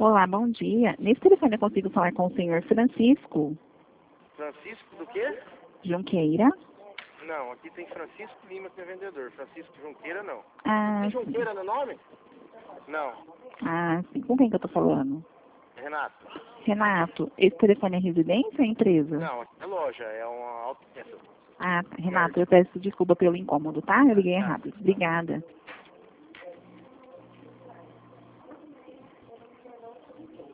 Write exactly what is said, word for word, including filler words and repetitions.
Olá, bom dia. Nesse telefone eu consigo falar com o senhor Francisco Francisco do quê? Junqueira? Não, aqui tem Francisco Lima que é vendedor. Francisco Junqueira não. Ah, Tem sim. Junqueira no nome? Não. Ah, sim. Com quem que eu tô falando? Renato? Renato, esse telefone é residência ou empresa? Não, aqui é loja, é uma autopeça. Ah, tá. Renato, eu peço desculpa pelo incômodo, tá? Eu liguei Tá. errado. Obrigada.